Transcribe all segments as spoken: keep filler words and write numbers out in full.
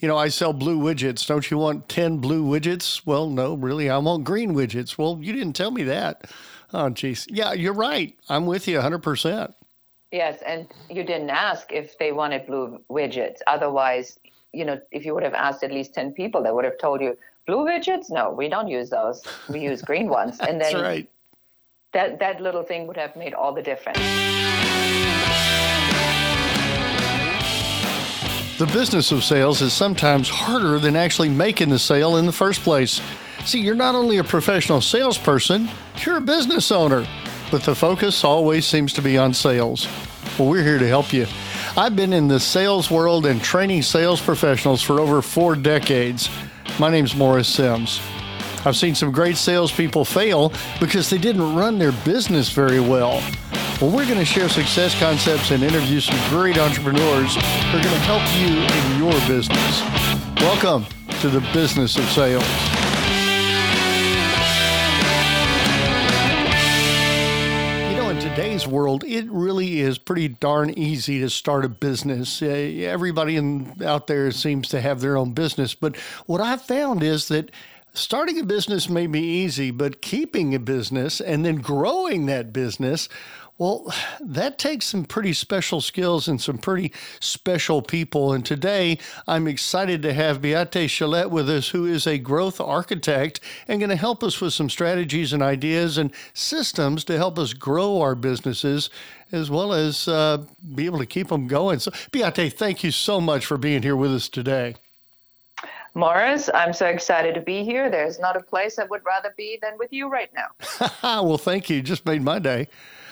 you know, I sell blue widgets. Don't you want ten blue widgets? Well, no, really, I want green widgets. Well, you didn't tell me that. Oh, geez. Yeah, you're right. I'm with you one hundred percent. Yes, and you didn't ask if they wanted blue widgets. Otherwise, you know, if you would have asked at least ten people, they would have told you, blue widgets? No, we don't use those. We use green ones. And That's then right. that, that little thing would have made all the difference. The business of sales is sometimes harder than actually making the sale in the first place. See, you're not only a professional salesperson, you're a business owner, but the focus always seems to be on sales. Well, we're here to help you. I've been in the sales world and training sales professionals for over four decades. My name's Morris Sims. I've seen some great salespeople fail because they didn't run their business very well. Well, we're going to share success concepts and interview some great entrepreneurs who are going to help you in your business. Welcome to the Business of Sales. You know, in today's world, it really is pretty darn easy to start a business. Uh, everybody in, out there seems to have their own business. But what I've found is that starting a business may be easy, but keeping a business and then growing that business, well, that takes some pretty special skills and some pretty special people. And today, I'm excited to have Beate Chalette with us, who is a growth architect and going to help us with some strategies and ideas and systems to help us grow our businesses, as well as uh, be able to keep them going. So, Beate, thank you so much for being here with us today. Morris, I'm so excited to be here. There's not a place I would rather be than with you right now. Well, thank you. Just made my day.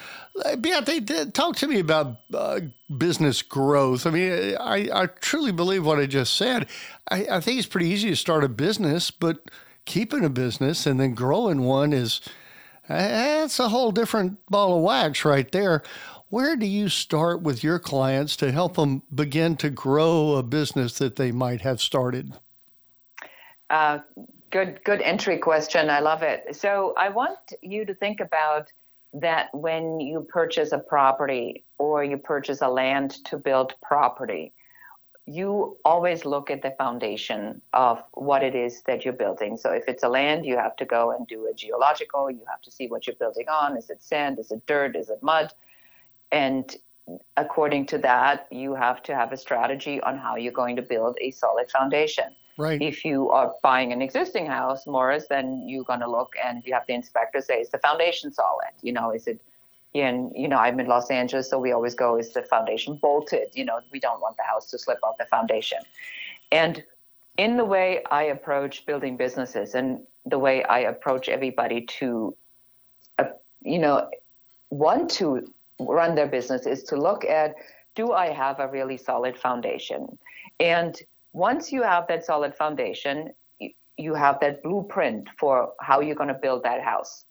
Beate, talk to me about uh, business growth. I mean, I, I truly believe what I just said. I, I think it's pretty easy to start a business, but keeping a business and then growing one is, that's a whole different ball of wax right there. Where do you start with your clients to help them begin to grow a business that they might have started? Uh, good, good entry question. I love it. So I want you to think about that when you purchase a property or you purchase a land to build property, you always look at the foundation of what it is that you're building. So if it's a land, you have to go and do a geological. You have to see what you're building on. Is it sand? Is it dirt? Is it mud? And according to that, you have to have a strategy on how you're going to build a solid foundation. Right. If you are buying an existing house, Morris, then you're going to look and you have the inspector say, is the foundation solid? You know, is it in, you know, I'm in Los Angeles, so we always go, is the foundation bolted? You know, we don't want the house to slip off the foundation. And in the way I approach building businesses and the way I approach everybody to, uh, you know, want to run their business is to look at, do I have a really solid foundation? And once you have that solid foundation, you, you have that blueprint for how you're going to build that house.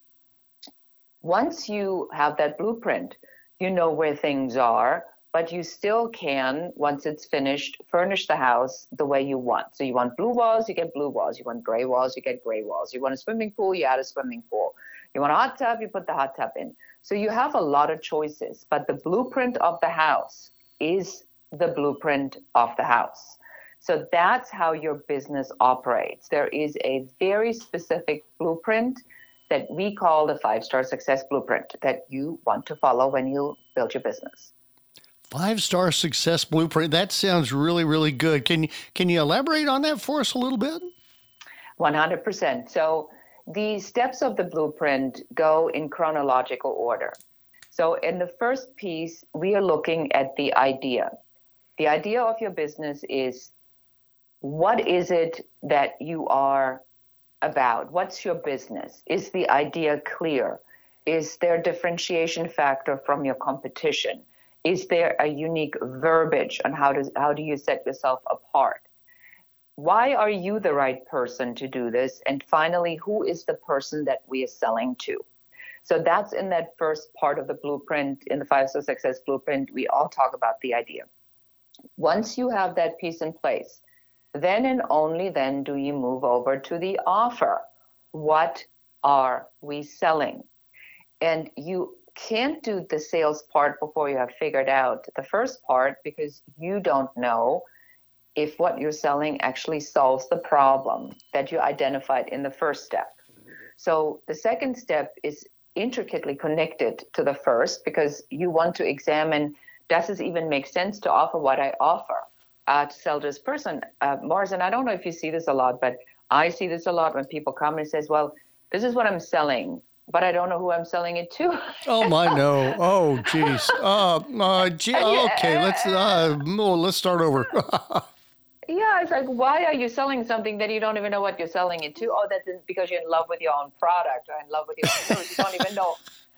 Once you have that blueprint, you know where things are, but you still can, once it's finished, furnish the house the way you want. So you want blue walls, you get blue walls. You want gray walls, you get gray walls. You want a swimming pool, you add a swimming pool. You want a hot tub, you put the hot tub in. So you have a lot of choices, but the blueprint of the house is the blueprint of the house. So that's how your business operates. There is a very specific blueprint that we call the five-star success blueprint that you want to follow when you build your business. Five-star success blueprint. That sounds really, really good. Can you, can you elaborate on that for us a little bit? one hundred percent. So the steps of the blueprint go in chronological order. So in the first piece, we are looking at the idea. The idea of your business is, what is it that you are about? What's your business? Is the idea clear? Is there a differentiation factor from your competition? Is there a unique verbiage on how does how do you set yourself apart? Why are you the right person to do this? And finally, who is the person that we are selling to? So that's in that first part of the blueprint. In the five-star success blueprint, we all talk about the idea. Once you have that piece in place, then and only then do you move over to the offer. What are we selling? And you can't do the sales part before you have figured out the first part, because you don't know if what you're selling actually solves the problem that you identified in the first step. So the second step is intricately connected to the first, because you want to examine, does this even make sense to offer what I offer uh, to sell this person? Uh, Morrison, I don't know if you see this a lot, but I see this a lot when people come and says, well, this is what I'm selling, but I don't know who I'm selling it to. Oh my, no. Oh, geez. Uh, uh, gee, okay, let's, uh, oh, let's start over. Yeah, it's like, why are you selling something that you don't even know what you're selling it to? Oh, that's because you're in love with your own product or in love with your own service. You don't even know.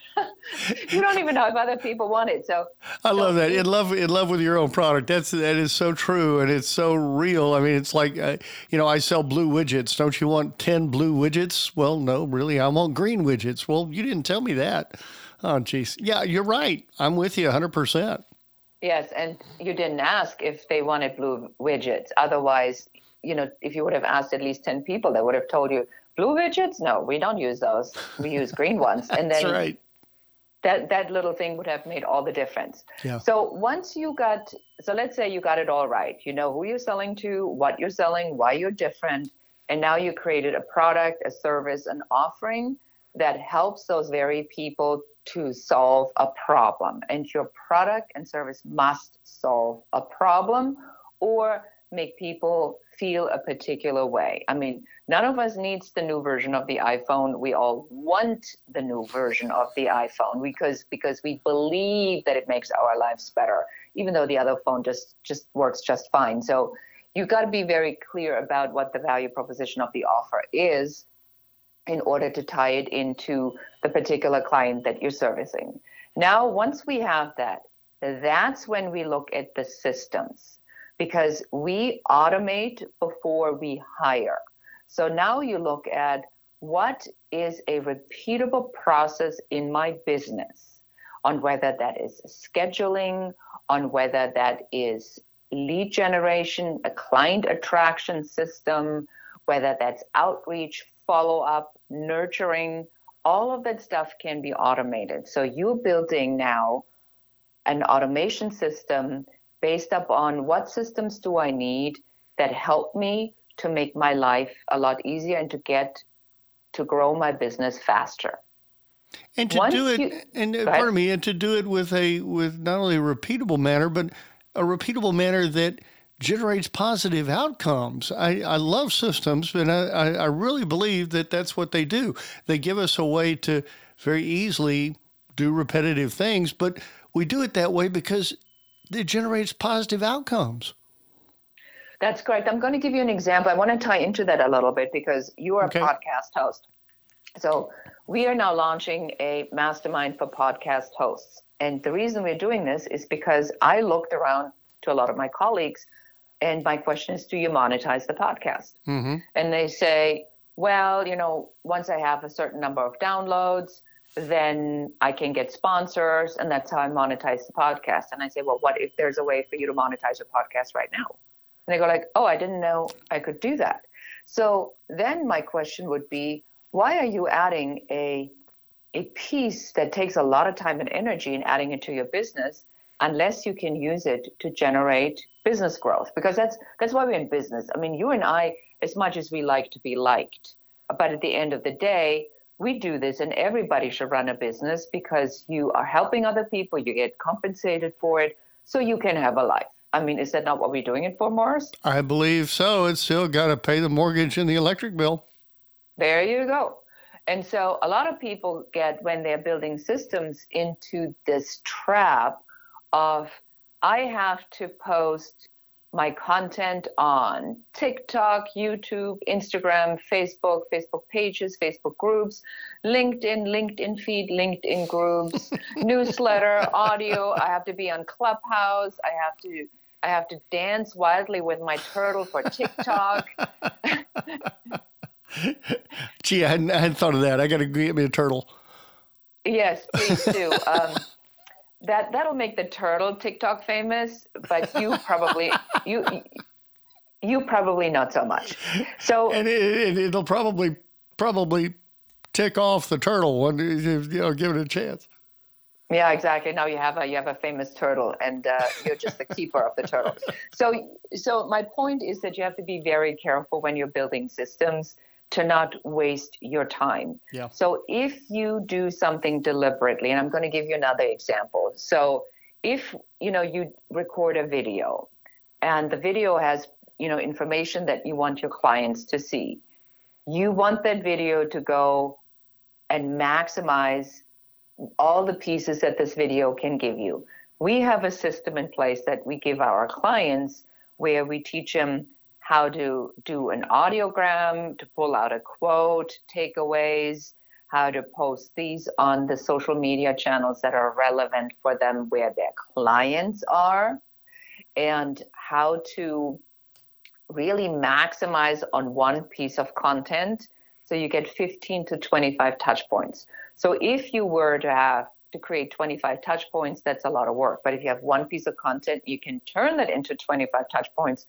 You don't even know if other people want it. So I so love that. you, In love, in love with your own product. That's that is so true, and it's so real. I mean, it's like, uh, you know, I sell blue widgets. Don't you want ten blue widgets? Well, no, really, I want green widgets. Well, you didn't tell me that. Oh, geez. Yeah, you're right. I'm with you one hundred percent. yes, and you didn't ask if they wanted blue widgets. Otherwise, you know, if you would have asked at least ten people, they would have told you, blue widgets? No, we don't use those. We use green ones. And That's then right. that that little thing would have made all the difference. Yeah. So once you got, so let's say you got it all right, you know who you're selling to, what you're selling, why you're different, and now you created a product, a service, an offering that helps those very people to solve a problem. And your product and service must solve a problem or make people feel a particular way. I mean, none of us needs the new version of the iPhone. We all want the new version of the iPhone because because we believe that it makes our lives better, even though the other phone just just works just fine. So you got to be very clear about what the value proposition of the offer is in order to tie it into the particular client that you're servicing. Now, once we have that, that's when we look at the systems, because we automate before we hire. So now you look at what is a repeatable process in my business, on whether that is scheduling, on whether that is lead generation, a client attraction system, whether that's outreach, follow-up, nurturing, all of that stuff can be automated. So you're building now an automation system based upon what systems do I need that help me to make my life a lot easier and to get to grow my business faster. And to Once do it, you, and uh, go ahead. pardon me, and to do it with a with not only a repeatable manner, but a repeatable manner that generates positive outcomes. I, I love systems, and I, I I really believe that that's what they do. They give us a way to very easily do repetitive things, but we do it that way because it generates positive outcomes. That's correct. I'm going to give you an example. I want to tie into that a little bit because you are Okay. a podcast host. So we are now launching a mastermind for podcast hosts. And the reason we're doing this is because I looked around to a lot of my colleagues, and my question is, do you monetize the podcast? Mm-hmm. And they say, well, you know, once I have a certain number of downloads, then I can get sponsors, and that's how I monetize the podcast. And I say, well, what if there's a way for you to monetize your podcast right now? And they go like, oh, I didn't know I could do that. So then my question would be, why are you adding a a piece that takes a lot of time and energy and adding it to your business unless you can use it to generate business growth? Because that's that's why we're in business. I mean, you and I, as much as we like to be liked, but at the end of the day, we do this, and everybody should run a business because you are helping other people, you get compensated for it, so you can have a life. I mean, is that not what we're doing it for, Morris? I believe so. It's still got to pay the mortgage and the electric bill. There you go. And so a lot of people get, when they're building systems, into this trap of, I have to post my content on TikTok, YouTube, Instagram, Facebook, Facebook pages, Facebook groups, LinkedIn, LinkedIn feed, LinkedIn groups, newsletter, audio. I have to be on Clubhouse. I have to I have to dance wildly with my turtle for TikTok. Gee, I hadn't, I hadn't thought of that. I got to get me a turtle. Yes, please do. Um, that that'll make the turtle TikTok famous, but you probably you you probably not so much. So And it, it, it'll probably probably tick off the turtle when you know give it a chance. Yeah, exactly. Now you have a you have a famous turtle, and uh, you're just the keeper of the turtle. So, so my point is that you have to be very careful when you're building systems to not waste your time. Yeah. So, if you do something deliberately, and I'm going to give you another example. So, if you know you record a video, and the video has you know information that you want your clients to see, you want that video to go and maximize all the pieces that this video can give you. We have a system in place that we give our clients where we teach them how to do an audiogram, to pull out a quote, takeaways, how to post these on the social media channels that are relevant for them where their clients are, and how to really maximize on one piece of content so you get fifteen to twenty-five touch points. So if you were to have to create twenty-five touch points, that's a lot of work. But if you have one piece of content, you can turn that into twenty-five touch points.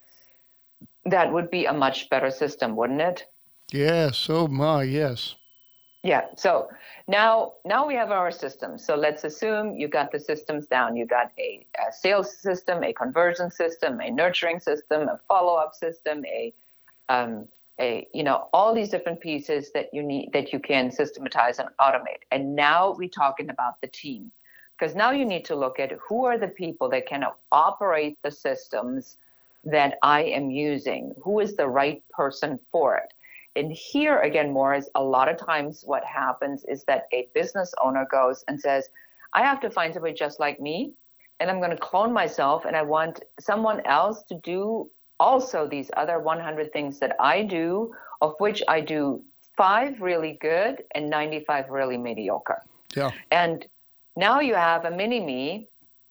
That would be a much better system, wouldn't it? Yes. Oh my, yes. Yeah. So now, now we have our systems. So let's assume you got the systems down. You got a, a sales system, a conversion system, a nurturing system, a follow-up system, a um, a you know all these different pieces that you need that you can systematize and automate. And now we're talking about the team, because now you need to look at who are the people that can operate the systems that I am using. Who is the right person for it? And here again, Morris, a lot of times what happens is that a business owner goes and says, I have to find somebody just like me, and I'm going to clone myself, and I want someone else to do also these other one hundred things that I do, of which I do five really good and ninety-five really mediocre. Yeah. And now you have a mini-me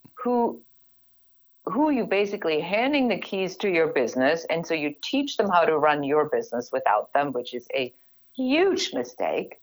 who who you basically handing the keys to your business, and so you teach them how to run your business without them, which is a huge mistake,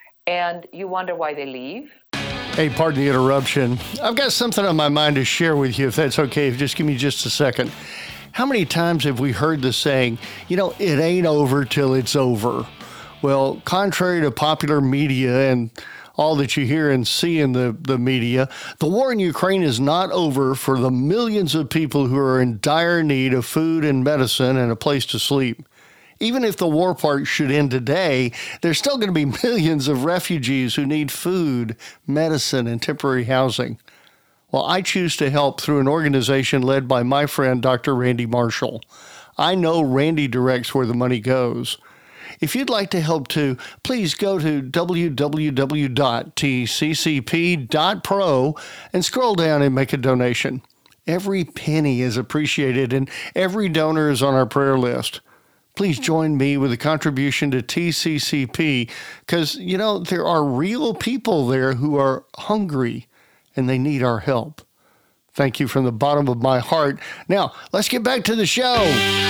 and you wonder why they leave. Hey, pardon the interruption. I've got something on my mind to share with you, if that's okay. Just give me just a second. How many times have we heard the saying, you know, it ain't over till it's over? Well, contrary to popular media and all that you hear and see in the, the media, the war in Ukraine is not over for the millions of people who are in dire need of food and medicine and a place to sleep. Even if the war part should end today, there's still going to be millions of refugees who need food, medicine, and temporary housing. Well, I choose to help through an organization led by my friend, Doctor Randy Marshall. I know Randy directs where the money goes. If you'd like to help too, please go to w w w dot t c c p dot pro and scroll down and make a donation. Every penny is appreciated, and every donor is on our prayer list. Please join me with a contribution to T C C P, because, you know, there are real people there who are hungry and they need our help. Thank you from the bottom of my heart. Now, let's get back to the show.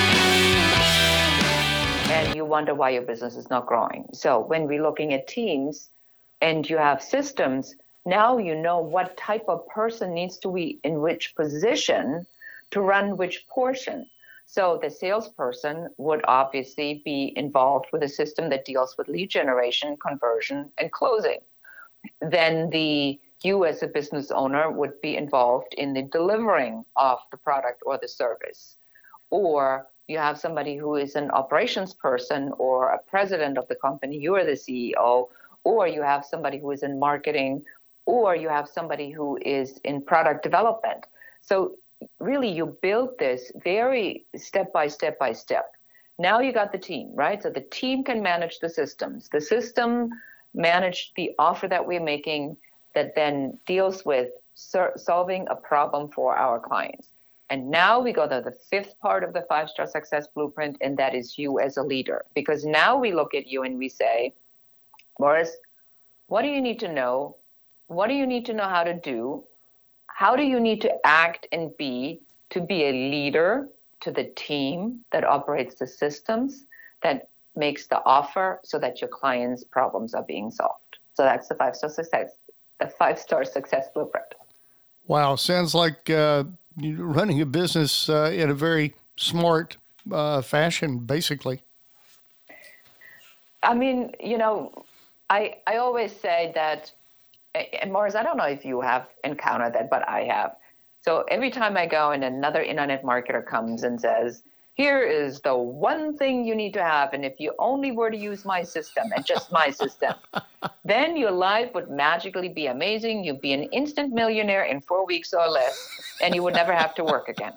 And you wonder why your business is not growing. So when we're looking at teams and you have systems, now you know what type of person needs to be in which position to run which portion. So the salesperson would obviously be involved with a system that deals with lead generation, conversion, and closing. Then the you as a business owner would be involved in the delivering of the product or the service. Or you have somebody who is an operations person or a president of the company, you are the C E O, or you have somebody who is in marketing, or you have somebody who is in product development. So really you build this very step by step by step. Now you got the team, right? So the team can manage the systems. The system manage the offer that we're making that then deals with ser- solving a problem for our clients. And now we go to the fifth part of the five-star success blueprint, and that is you as a leader. Because now we look at you and we say, Morris, what do you need to know? What do you need to know how to do? How do you need to act and be to be a leader to the team that operates the systems, that makes the offer so that your clients' problems are being solved? So that's the five-star success, the five-star success blueprint. Wow, sounds like uh, you're running a business uh, in a very smart uh, fashion, basically. I mean, you know, I I always say that and Morris, I don't know if you have encountered that, but I have. So every time I go and another internet marketer comes and says, here is the one thing you need to have, and if you only were to use my system and just my system, then your life would magically be amazing. You'd be an instant millionaire in four weeks or less, and you would never have to work again.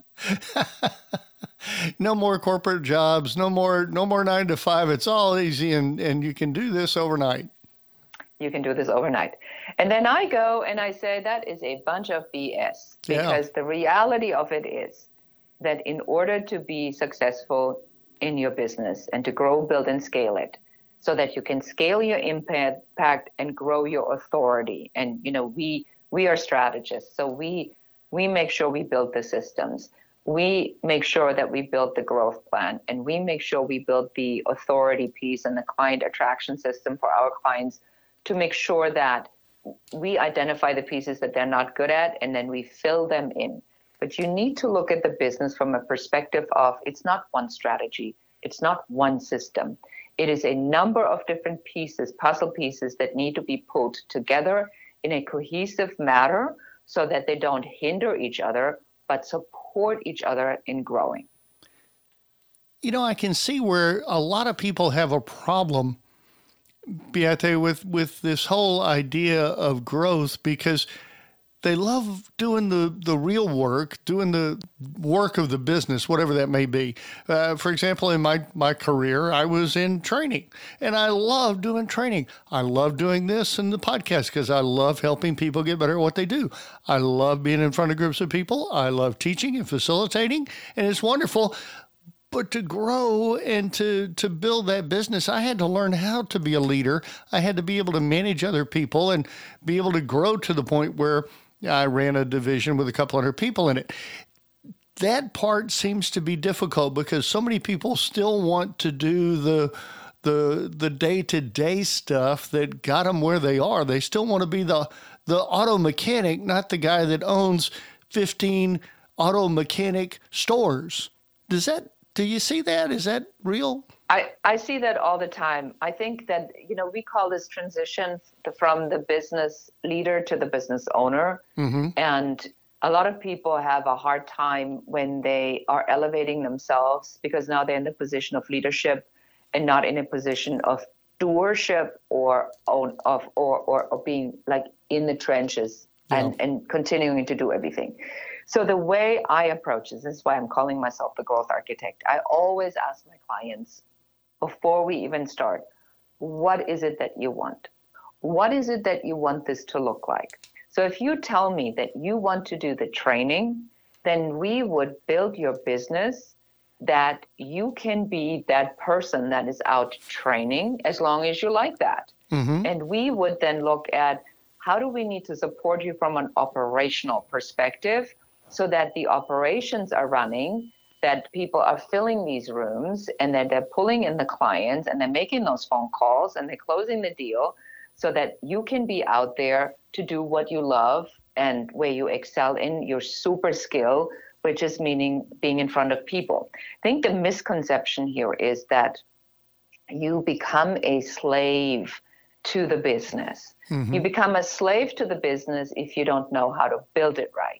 No more corporate jobs, no more no more nine to five. It's all easy, and, and you can do this overnight. You can do this overnight. And then I go and I say that is a bunch of B S, because yeah. the reality of it is that in order to be successful in your business and to grow, build, and scale it, so that you can scale your impact and grow your authority. And, you know, we we are strategists, so we we make sure we build the systems. We make sure that we build the growth plan, and we make sure we build the authority piece and the client attraction system for our clients to make sure that we identify the pieces that they're not good at, and then we fill them in. But you need to look at the business from a perspective of it's not one strategy, it's not one system. It is a number of different pieces, puzzle pieces that need to be pulled together in a cohesive manner so that they don't hinder each other, but support each other in growing. You know, I can see where a lot of people have a problem, Beate, with, with this whole idea of growth, because they love doing the, the real work, doing the work of the business, whatever that may be. Uh, for example, in my, my career, I was in training, and I love doing training. I love doing this and the podcast because I love helping people get better at what they do. I love being in front of groups of people. I love teaching and facilitating, and it's wonderful. But to grow and to, to build that business, I had to learn how to be a leader. I had to be able to manage other people and be able to grow to the point where I ran a division with a couple hundred people in it. That part seems to be difficult because so many people still want to do the the the day-to-day stuff that got them where they are. They still want to be the the auto mechanic, not the guy that owns fifteen auto mechanic stores. Does that Do you see that? Is that real? I, I see that all the time. I think that, you know, we call this transition from the business leader to the business owner. Mm-hmm. And a lot of people have a hard time when they are elevating themselves because now they're in the position of leadership and not in a position of doership or own of or, or, or being like in the trenches yeah. and, and continuing to do everything. So the way I approach this, this is why I'm calling myself the growth architect. I always ask my clients before we even start, what is it that you want? What is it that you want this to look like? So if you tell me that you want to do the training, then we would build your business that you can be that person that is out training as long as you like that. Mm-hmm. And we would then look at how do we need to support you from an operational perspective so that the operations are running, that people are filling these rooms and that they're pulling in the clients and they're making those phone calls and they're closing the deal so that you can be out there to do what you love and where you excel in your super skill, which is meaning being in front of people. I think the misconception here is that you become a slave to the business. Mm-hmm. You become a slave to the business if you don't know how to build it right.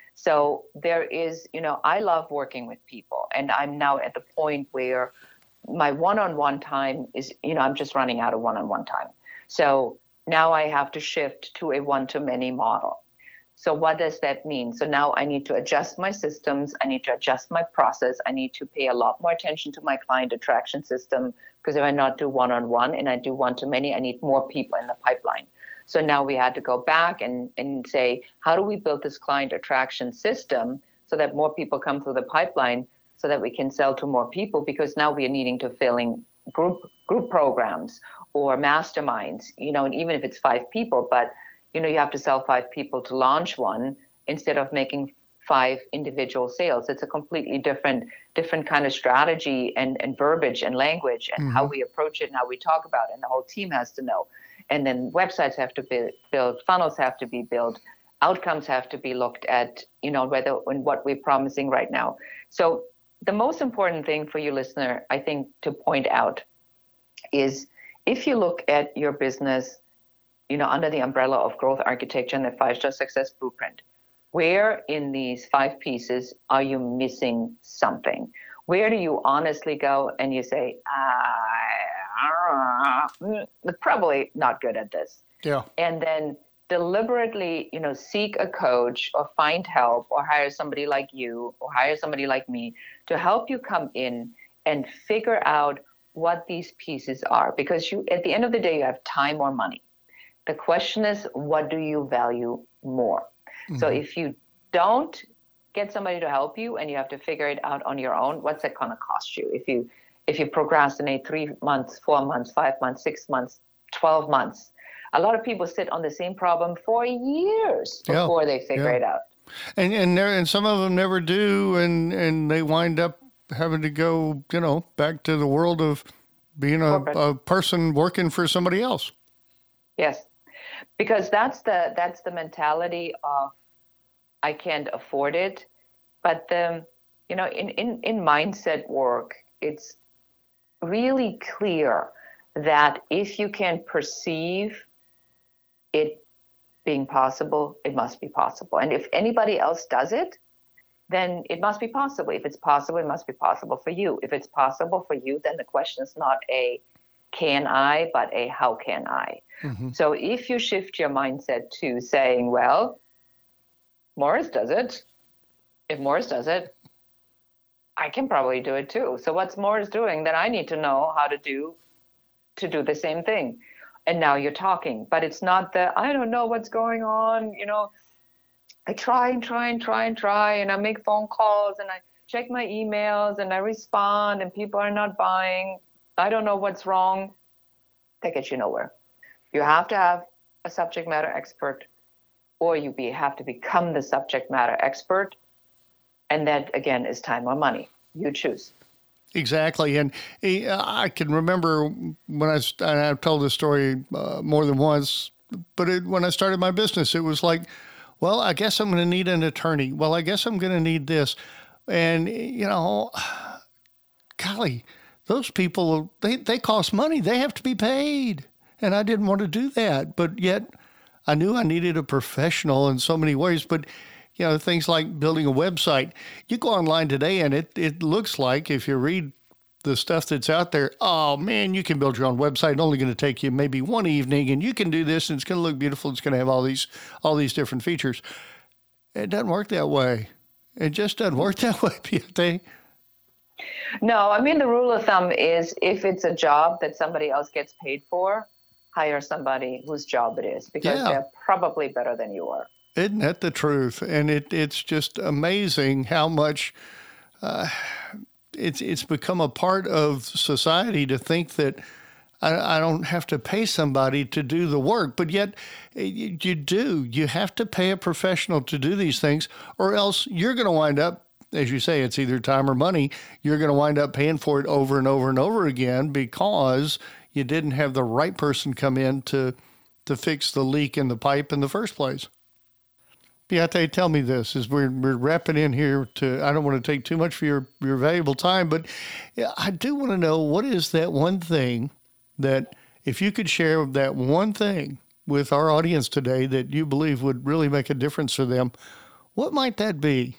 So there is, you know, I love working with people, and I'm now at the point where my one-on-one time is, you know, I'm just running out of one-on-one time. So now I have to shift to a one-to-many model. So what does that mean? So now I need to adjust my systems. I need to adjust my process. I need to pay a lot more attention to my client attraction system, because if I not do one-on-one and I do one-to-many, I need more people in the pipeline. So now we had to go back and, and say, how do we build this client attraction system so that more people come through the pipeline so that we can sell to more people? Because now we are needing to fill in group group programs or masterminds, you know, and even if it's five people, but, you know, you have to sell five people to launch one instead of making five individual sales. It's a completely different different kind of strategy and, and verbiage and language and mm-hmm. how we approach it and how we talk about it. And the whole team has to know. And then websites have to be built, funnels have to be built, outcomes have to be looked at, you know, whether and what we're promising right now. So the most important thing for you, listener, I think to point out is if you look at your business, you know, under the umbrella of growth architecture and the five-star success blueprint. Where in these five pieces are you missing something? Where do you honestly go and you say, ah, I'm probably not good at this. Yeah. And then deliberately, you know, seek a coach or find help or hire somebody like you or hire somebody like me to help you come in and figure out what these pieces are. Because you, at the end of the day, you have time or money. The question is, what do you value more? Mm-hmm. So if you don't get somebody to help you and you have to figure it out on your own, what's it going to cost you? If you if you procrastinate three months, four months, five months, six months, twelve months, a lot of people sit on the same problem for years before yeah, they figure yeah. it out. And and there, and some of them never do, and, and they wind up having to go, you know, back to the world of being a, a person working for somebody else. Yes, because that's the that's the mentality of I can't afford it. But the, you know, in, in, in mindset work, it's really clear that if you can perceive it being possible, it must be possible. And if anybody else does it, then it must be possible. If it's possible, it must be possible for you. If it's possible for you, then the question is not a can I, but a how can I? Mm-hmm. So if you shift your mindset to saying, well, Morris does it. If Morris does it, I can probably do it too. So what's Morris doing that I need to know how to do to do the same thing? And now you're talking, but it's not the, I don't know what's going on. You know, I try and try and try and try, and I make phone calls and I check my emails and I respond and people are not buying. I don't know what's wrong. That gets you nowhere. You have to have a subject matter expert, or you be, have to become the subject matter expert. And that, again, is time or money. You choose. Exactly. And I can remember when I, and I've told this story uh, more than once, but it, when I started my business, it was like, well, I guess I'm going to need an attorney. Well, I guess I'm going to need this. And, you know, golly, those people, they, they cost money. They have to be paid. And I didn't want to do that. But yet I knew I needed a professional in so many ways. But, you know, things like building a website, you go online today and it, it looks like, if you read the stuff that's out there, oh man, you can build your own website. It's only going to take you maybe one evening and you can do this and it's going to look beautiful. It's going to have all these, all these different features. It doesn't work that way. It just doesn't work that way, Beate. No, I mean, the rule of thumb is if it's a job that somebody else gets paid for, hire somebody whose job it is, because yeah. they're probably better than you are. Isn't that the truth? And it, it's just amazing how much uh, it's it's become a part of society to think that I, I don't have to pay somebody to do the work. But yet you, you do. You have to pay a professional to do these things, or else you're going to wind up, as you say, it's either time or money. You're going to wind up paying for it over and over and over again because you didn't have the right person come in to to fix the leak in the pipe in the first place. Beate, tell me this, as we're, we're wrapping in here to, I don't want to take too much of your, your valuable time, but I do want to know, what is that one thing that, if you could share that one thing with our audience today that you believe would really make a difference for them, what might that be?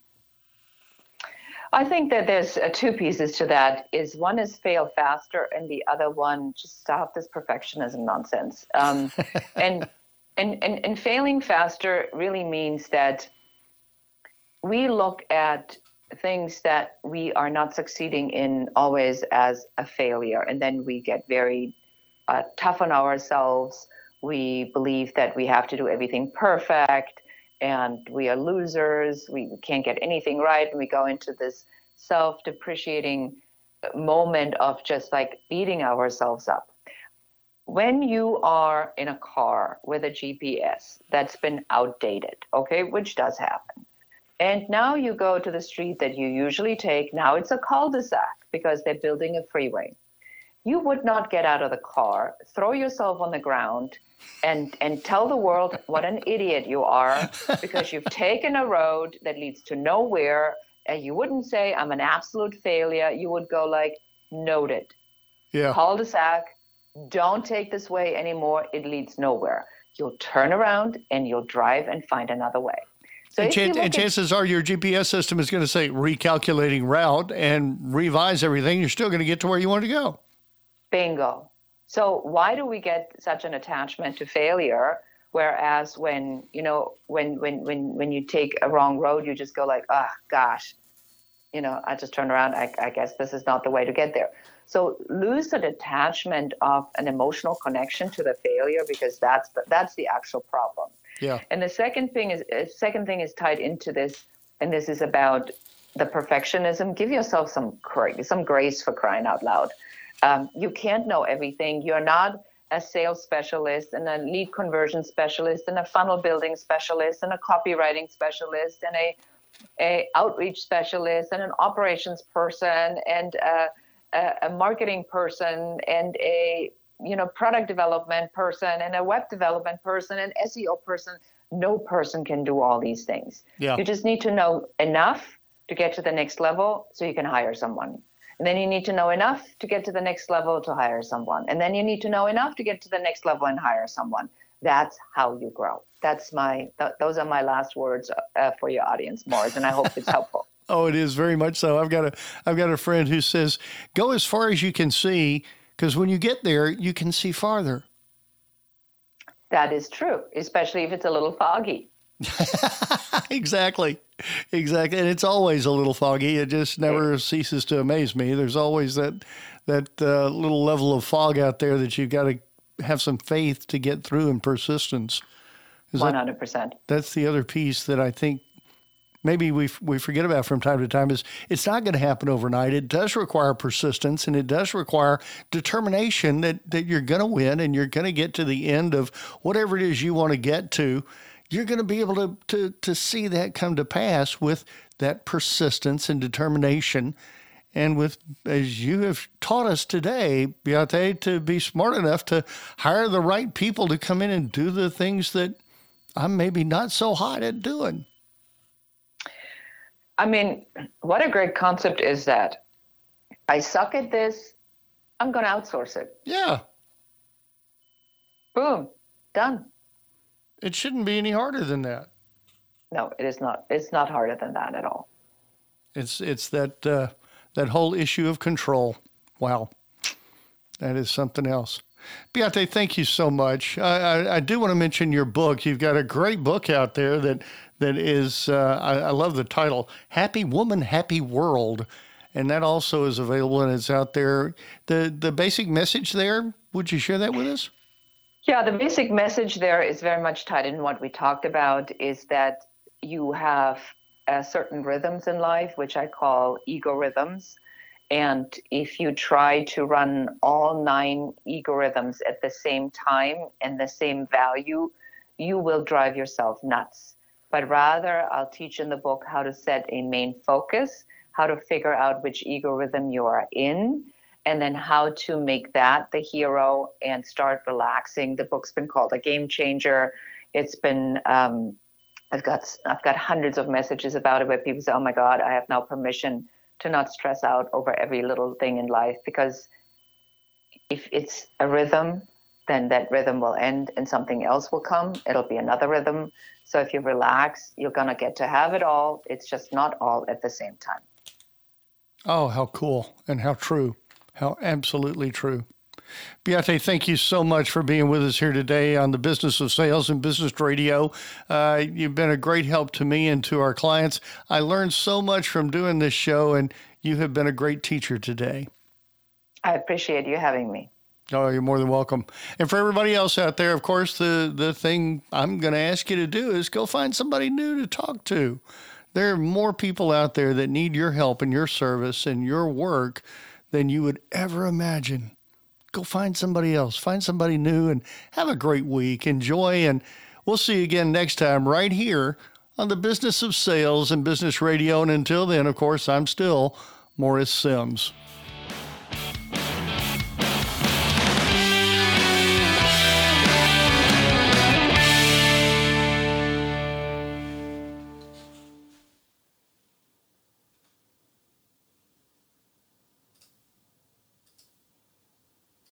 I think that there's uh, two pieces to that. Is one is fail faster, and the other one, just stop this perfectionism nonsense. Um, and And, and and failing faster really means that we look at things that we are not succeeding in always as a failure. And then we get very uh, tough on ourselves. We believe that we have to do everything perfect and we are losers. We can't get anything right. And we go into this self-depreciating moment of just like beating ourselves up. When you are in a car with a G P S that's been outdated, okay, which does happen, and now you go to the street that you usually take, now it's a cul-de-sac because they're building a freeway. You would not get out of the car, throw yourself on the ground, and, and tell the world what an idiot you are because you've taken a road that leads to nowhere, and you wouldn't say, I'm an absolute failure. You would go like, noted. Yeah. Cul-de-sac. don't take this way anymore. It leads nowhere. You'll turn around and you'll drive and find another way. So and, ch- and chances at, are your G P S system is going to say recalculating route and revise everything. You're still going to get to where you want to go. Bingo. So why do we get such an attachment to failure? Whereas when, you know, when, when, when, when you take a wrong road, you just go like, ah, oh, gosh, you know, I just turn around. I, I guess this is not the way to get there. So lose the detachment of an emotional connection to the failure, because that's the, that's the actual problem. Yeah. And the second thing is uh, second thing is tied into this, and this is about the perfectionism. Give yourself some grace, some grace for crying out loud. Um, you can't know everything. You're not a sales specialist and a lead conversion specialist and a funnel building specialist and a copywriting specialist and a, a outreach specialist and an operations person and a, a, a marketing person and a you know, product development person and a web development person and S E O person. No person can do all these things. Yeah. You just need to know enough to get to the next level so you can hire someone. And then you need to know enough to get to the next level to hire someone. And then you need to know enough to get to the next level and hire someone. That's how you grow. That's my, th- those are my last words uh, for your audience, Morris, and I hope it's helpful. Oh, it is very much so. I've got a, I've got a friend who says, go as far as you can see, because when you get there, you can see farther. That is true, especially if it's a little foggy. Exactly. Exactly. And it's always a little foggy. It just never it, ceases to amaze me. There's always that that uh, little level of fog out there that you've got to have some faith to get through, and persistence. one hundred percent. That, that's the other piece that I think maybe we we forget about from time to time, is it's not going to happen overnight. It does require persistence, and it does require determination that, that you're going to win and you're going to get to the end of whatever it is you want to get to. You're going to be able to, to, to see that come to pass with that persistence and determination. And with, as you have taught us today, Beate, to be smart enough to hire the right people to come in and do the things that I'm maybe not so hot at doing. I mean, what a great concept is that. I suck at this. I'm going to outsource it. Yeah. Boom. Done. It shouldn't be any harder than that. No, it is not. It's not harder than that at all. It's it's that uh, that whole issue of control. Wow. That is something else. Beate, thank you so much. I, I, I do want to mention your book. You've got a great book out there that that is, uh, I, I love the title, Happy Woman, Happy World. And that also is available, and it's out there. The the basic message there, would you share that with us? Yeah, the basic message there is very much tied in what we talked about, is that you have uh, certain rhythms in life, which I call ego rhythms. And if you try to run all nine ego rhythms at the same time and the same value, you will drive yourself nuts. But rather, I'll teach in the book how to set a main focus, how to figure out which ego rhythm you are in, and then how to make that the hero and start relaxing. The book's been called a game changer. It's been, um, I've got I've got hundreds of messages about it where people say, oh my God, I have now permission to not stress out over every little thing in life, because if it's a rhythm, then that rhythm will end and something else will come. It'll be another rhythm. So if you relax, you're going to get to have it all. It's just not all at the same time. Oh, how cool and how true. How absolutely true. Beate, thank you so much for being with us here today on the Business of Sales and Business Radio. Uh, you've been a great help to me and to our clients. I learned so much from doing this show, and you have been a great teacher today. I appreciate you having me. Oh, you're more than welcome. And for everybody else out there, of course, the, the thing I'm going to ask you to do is go find somebody new to talk to. There are more people out there that need your help and your service and your work than you would ever imagine. Go find somebody else, find somebody new, and have a great week. Enjoy, and we'll see you again next time right here on the Business of Sales and Business Radio. And until then, of course, I'm still Morris Sims.